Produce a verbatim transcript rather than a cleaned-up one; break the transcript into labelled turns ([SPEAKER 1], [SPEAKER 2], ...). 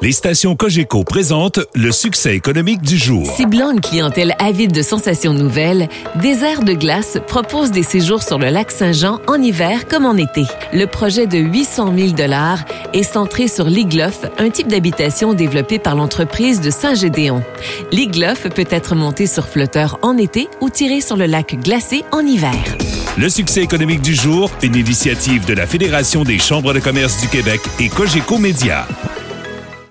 [SPEAKER 1] Les stations Cogeco présentent le succès économique du jour.
[SPEAKER 2] Ciblant une clientèle avide de sensations nouvelles, Désert de glace propose des séjours sur le lac Saint-Jean en hiver comme en été. Le projet de huit cent mille dollars est centré sur l'Igloff, un type d'habitation développé par l'entreprise de Saint-Gédéon. L'Igloff peut être monté sur flotteur en été ou tiré sur le lac glacé en hiver.
[SPEAKER 1] Le succès économique du jour, une initiative de la Fédération des chambres de commerce du Québec et Cogeco Média.